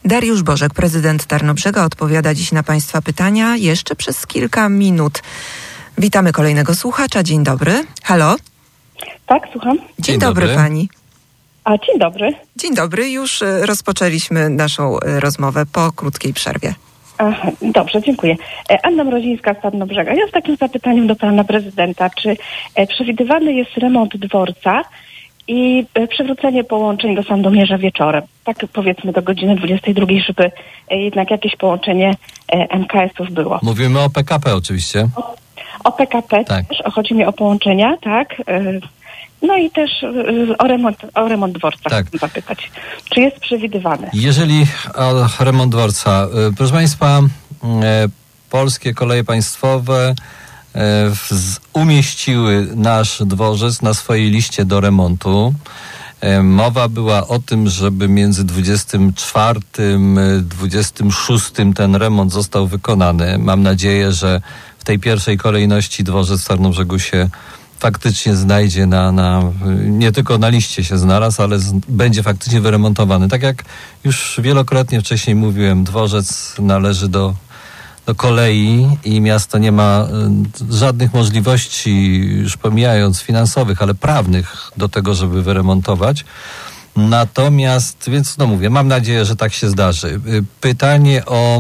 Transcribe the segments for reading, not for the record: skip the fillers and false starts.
Dariusz Bożek, prezydent Tarnobrzega, odpowiada dziś na Państwa pytania jeszcze przez kilka minut. Witamy kolejnego słuchacza. Dzień dobry. Halo? Tak, słucham. Dzień dobry pani. Dzień dobry. Dzień dobry. Już rozpoczęliśmy naszą rozmowę po krótkiej przerwie. Aha, dobrze, dziękuję. Anna Mrozińska z Tarnobrzega. Ja z takim zapytaniem do pana prezydenta. Czy przewidywany jest remont dworca i przywrócenie połączeń do Sandomierza wieczorem? Tak powiedzmy do godziny 22, żeby jednak jakieś połączenie MKS-ów było. Mówimy o PKP oczywiście. O PKP tak. Też, chodzi mi o połączenia, tak. No i też o remont dworca chcę zapytać. Czy jest przewidywany? Jeżeli o remont dworca, proszę Państwa, Polskie Koleje Państwowe umieściły nasz dworzec na swojej liście do remontu. Mowa była o tym, żeby między 24 a 26 ten remont został wykonany. Mam nadzieję, że w tej pierwszej kolejności dworzec w Tarnobrzegu się faktycznie znajdzie nie tylko na liście się znalazł, ale będzie faktycznie wyremontowany. Tak jak już wielokrotnie wcześniej mówiłem, dworzec należy do kolei i miasto nie ma żadnych możliwości, już pomijając finansowych, ale prawnych do tego, żeby wyremontować. Natomiast, więc mówię, mam nadzieję, że tak się zdarzy. Pytanie o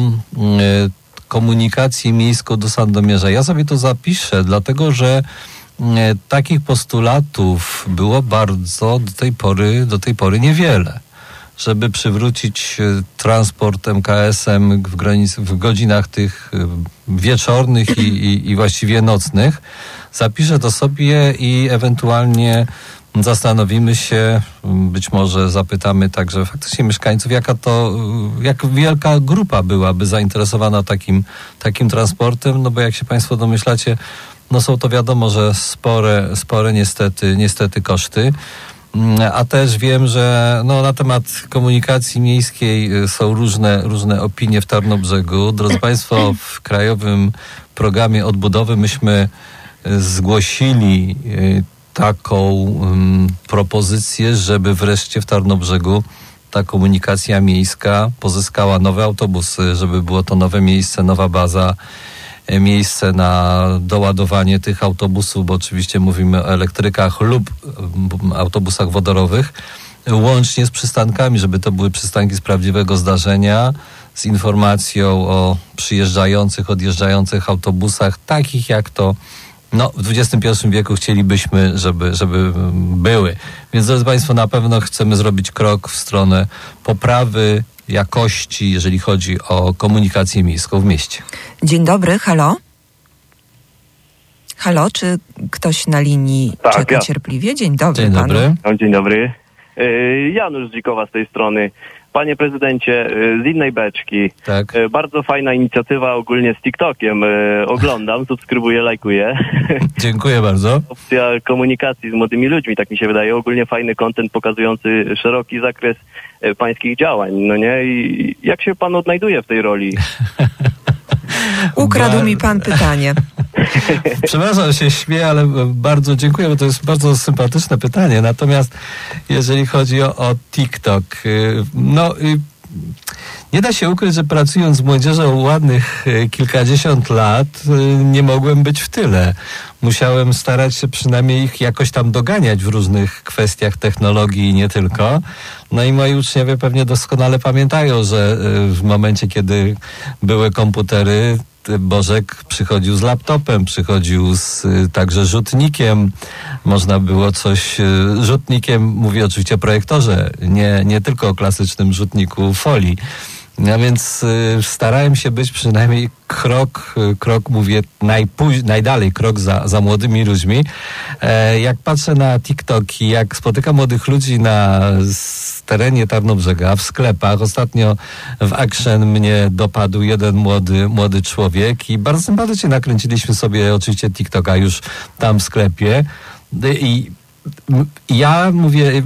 komunikację miejską do Sandomierza. Ja sobie to zapiszę, dlatego że takich postulatów było bardzo do tej pory niewiele. Żeby przywrócić transport MKS-em w godzinach tych wieczornych i właściwie nocnych. Zapiszę to sobie i ewentualnie zastanowimy się, być może zapytamy także faktycznie mieszkańców, jak wielka grupa byłaby zainteresowana takim transportem, no bo jak się Państwo domyślacie, no są to wiadomo, że spore niestety koszty. A też wiem, że na temat komunikacji miejskiej są różne opinie w Tarnobrzegu. Drodzy Państwo, w Krajowym Programie Odbudowy myśmy zgłosili taką propozycję, żeby wreszcie w Tarnobrzegu ta komunikacja miejska pozyskała nowe autobusy, żeby było to nowe miejsce, nowa baza, miejsce na doładowanie tych autobusów, bo oczywiście mówimy o elektrykach lub autobusach wodorowych, łącznie z przystankami, żeby to były przystanki z prawdziwego zdarzenia, z informacją o przyjeżdżających, odjeżdżających autobusach, takich jak to w XXI wieku chcielibyśmy, żeby były. Więc drodzy Państwo, na pewno chcemy zrobić krok w stronę poprawy jakości, jeżeli chodzi o komunikację miejską w mieście. Dzień dobry, halo? Halo, czy ktoś na linii czeka cierpliwie? Dzień dobry. Dzień dobry. Dzień dobry. Janusz Dzikowa z tej strony. Panie prezydencie, z innej beczki. Tak. Bardzo fajna inicjatywa ogólnie z TikTokiem. Oglądam, subskrybuję, lajkuję. Dziękuję bardzo. Opcja komunikacji z młodymi ludźmi, tak mi się wydaje. Ogólnie fajny content pokazujący szeroki zakres pańskich działań, no nie? I jak się pan odnajduje w tej roli? Ukradł mi pan pytanie. Przepraszam, się śmieję, ale bardzo dziękuję, bo to jest bardzo sympatyczne pytanie. Natomiast jeżeli chodzi o TikTok, nie da się ukryć, że pracując z młodzieżą ładnych kilkadziesiąt lat, nie mogłem być w tyle. Musiałem starać się przynajmniej ich jakoś tam doganiać w różnych kwestiach technologii i nie tylko. No i moi uczniowie pewnie doskonale pamiętają, że w momencie, kiedy były komputery, Bożek przychodził z laptopem, przychodził także rzutnikiem. Można było rzutnikiem, mówię oczywiście o projektorze, nie tylko o klasycznym rzutniku folii. No więc starałem się być przynajmniej krok mówię, najdalej krok za młodymi ludźmi. Jak patrzę na TikToki, jak spotykam młodych ludzi na terenie Tarnobrzega, w sklepach. Ostatnio w Action mnie dopadł jeden młody człowiek i bardzo sympatycznie nakręciliśmy sobie oczywiście TikToka już tam w sklepie. I ja mówię,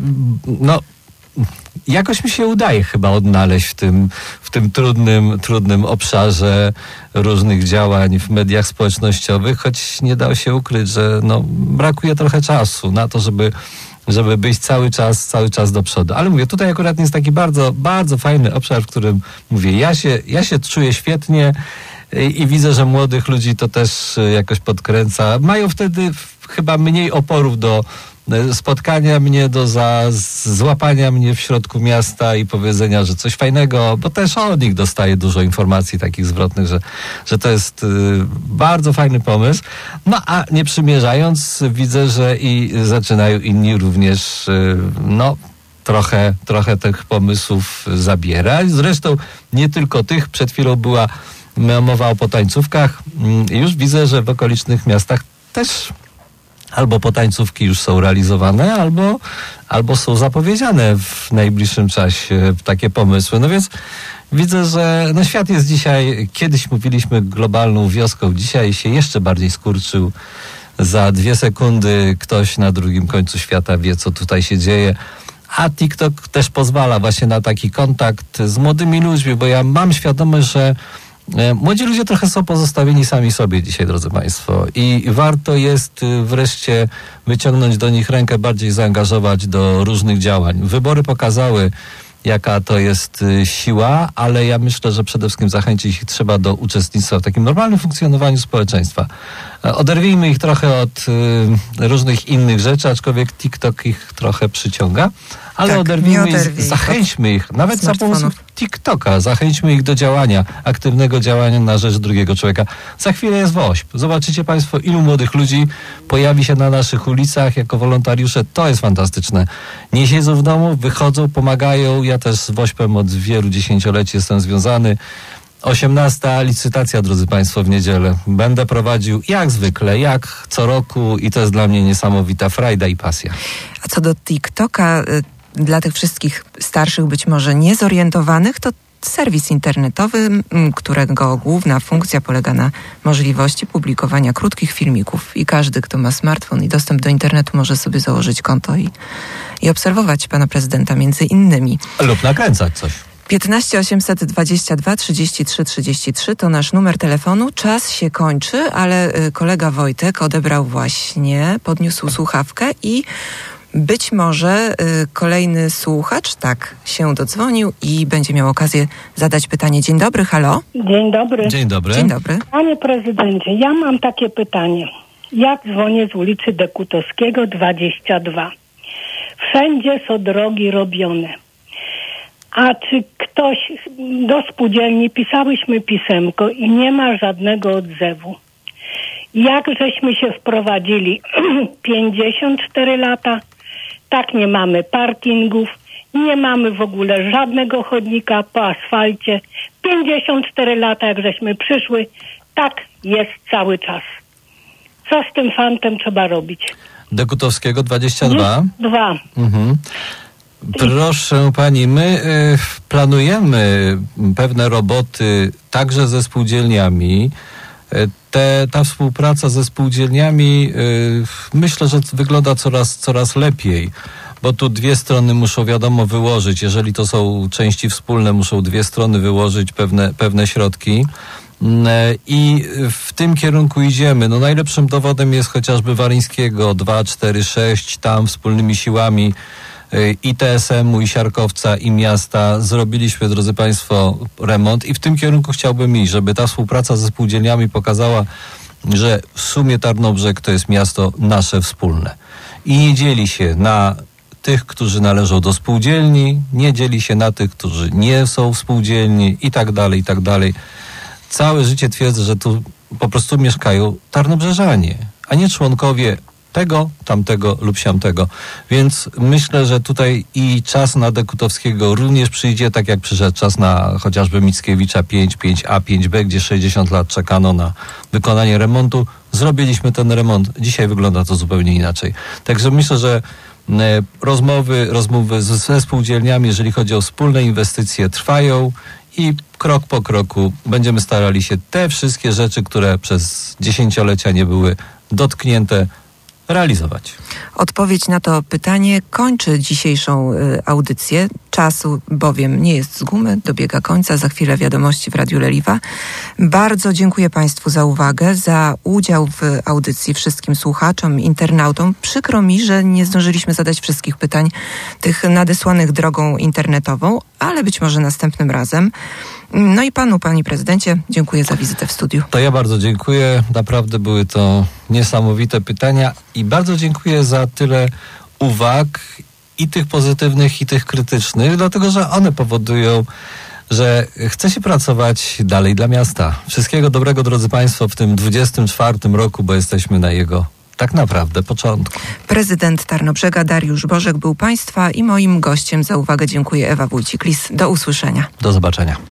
jakoś mi się udaje chyba odnaleźć w tym trudnym obszarze różnych działań w mediach społecznościowych, choć nie dało się ukryć, że brakuje trochę czasu na to, żeby żeby być cały czas do przodu. Ale mówię, tutaj akurat jest taki bardzo, bardzo fajny obszar, w którym mówię, ja się czuję świetnie i widzę, że młodych ludzi to też jakoś podkręca. Mają wtedy chyba mniej oporów do spotkania mnie, do złapania mnie w środku miasta i powiedzenia, że coś fajnego, bo też od nich dostaję dużo informacji takich zwrotnych, że to jest bardzo fajny pomysł. No a nie przymierzając, widzę, że i zaczynają inni również trochę tych pomysłów zabierać. Zresztą nie tylko tych, przed chwilą była mowa o potańcówkach. Już widzę, że w okolicznych miastach też albo potańcówki już są realizowane, albo są zapowiedziane w najbliższym czasie takie pomysły. No więc widzę, że świat jest dzisiaj, kiedyś mówiliśmy globalną wioską, dzisiaj się jeszcze bardziej skurczył. Za 2 sekundy ktoś na drugim końcu świata wie, co tutaj się dzieje. A TikTok też pozwala właśnie na taki kontakt z młodymi ludźmi, bo ja mam świadomość, że młodzi ludzie trochę są pozostawieni sami sobie dzisiaj, drodzy Państwo. I warto jest wreszcie wyciągnąć do nich rękę, bardziej zaangażować do różnych działań. Wybory pokazały, jaka to jest siła, ale ja myślę, że przede wszystkim zachęcić ich trzeba do uczestnictwa w takim normalnym funkcjonowaniu społeczeństwa. Oderwijmy ich trochę od różnych innych rzeczy, aczkolwiek TikTok ich trochę przyciąga, ale tak, oderwijmy ich, zachęćmy ich, nawet za pomocą TikToka, zachęćmy ich do działania, aktywnego działania na rzecz drugiego człowieka. Za chwilę jest WOŚP. Zobaczycie Państwo, ilu młodych ludzi pojawi się na naszych ulicach jako wolontariusze. To jest fantastyczne. Nie siedzą w domu, wychodzą, pomagają. Ja też z WOŚP-em od wielu dziesięcioleci jestem związany. 18. licytacja, drodzy Państwo, w niedzielę. Będę prowadził jak zwykle, jak co roku i to jest dla mnie niesamowita frajda i pasja. A co do TikToka, dla tych wszystkich starszych, być może niezorientowanych, to serwis internetowy, którego główna funkcja polega na możliwości publikowania krótkich filmików i każdy, kto ma smartfon i dostęp do internetu, może sobie założyć konto i obserwować pana prezydenta między innymi. Lub nakręcać coś. 15 822 33 33 to nasz numer telefonu. Czas się kończy, ale kolega Wojtek odebrał właśnie, podniósł słuchawkę i być może kolejny słuchacz się dodzwonił i będzie miał okazję zadać pytanie. Dzień dobry, halo? Dzień dobry. Dzień dobry. Dzień dobry. Panie prezydencie, ja mam takie pytanie. Ja dzwonię z ulicy Dekutowskiego 22. Wszędzie są drogi robione. A czy ktoś do spółdzielni, pisałyśmy pisemko i nie ma żadnego odzewu. Jak żeśmy się wprowadzili 54 lata, tak nie mamy parkingów, nie mamy w ogóle żadnego chodnika po asfalcie. 54 lata, jak żeśmy przyszły, tak jest cały czas. Co z tym fantem trzeba robić? Dekutowskiego 22? 2. Mhm. Proszę pani, my planujemy pewne roboty także ze spółdzielniami. Ta współpraca ze spółdzielniami myślę, że wygląda coraz lepiej, bo tu 2 strony muszą wiadomo wyłożyć, jeżeli to są części wspólne, muszą 2 strony wyłożyć pewne środki. I w tym kierunku idziemy. Najlepszym dowodem jest chociażby Waryńskiego 246, tam wspólnymi siłami i TSM-u, i Siarkowca, i miasta zrobiliśmy, drodzy Państwo, remont i w tym kierunku chciałbym iść, żeby ta współpraca ze spółdzielniami pokazała, że w sumie Tarnobrzeg to jest miasto nasze wspólne i nie dzieli się na tych, którzy należą do spółdzielni, nie dzieli się na tych, którzy nie są spółdzielni i tak dalej, i tak dalej. Całe życie twierdzę, że tu po prostu mieszkają Tarnobrzeżanie, a nie członkowie tego, tamtego lub siamtego. Więc myślę, że tutaj i czas na Dekutowskiego również przyjdzie, tak jak przyszedł czas na chociażby Mickiewicza 5, 5A, 5B, gdzie 60 lat czekano na wykonanie remontu. Zrobiliśmy ten remont. Dzisiaj wygląda to zupełnie inaczej. Także myślę, że rozmowy ze spółdzielniami, jeżeli chodzi o wspólne inwestycje, trwają i krok po kroku będziemy starali się te wszystkie rzeczy, które przez dziesięciolecia nie były dotknięte, realizować. Odpowiedź na to pytanie kończy dzisiejszą audycję. Czasu bowiem nie jest z gumy, dobiega końca. Za chwilę wiadomości w Radiu Leliwa. Bardzo dziękuję Państwu za uwagę, za udział w audycji wszystkim słuchaczom, internautom. Przykro mi, że nie zdążyliśmy zadać wszystkich pytań, tych nadesłanych drogą internetową, ale być może następnym razem. No i panu, panie prezydencie, dziękuję za wizytę w studiu. To ja bardzo dziękuję. Naprawdę były to niesamowite pytania i bardzo dziękuję za tyle uwag i tych pozytywnych, i tych krytycznych, dlatego że one powodują, że chce się pracować dalej dla miasta. Wszystkiego dobrego, drodzy Państwo, w tym 24 roku, bo jesteśmy na jego tak naprawdę początku. Prezydent Tarnobrzega Dariusz Bożek był Państwa i moim gościem. Za uwagę dziękuję, Ewa Wójcik-Lis. Do usłyszenia. Do zobaczenia.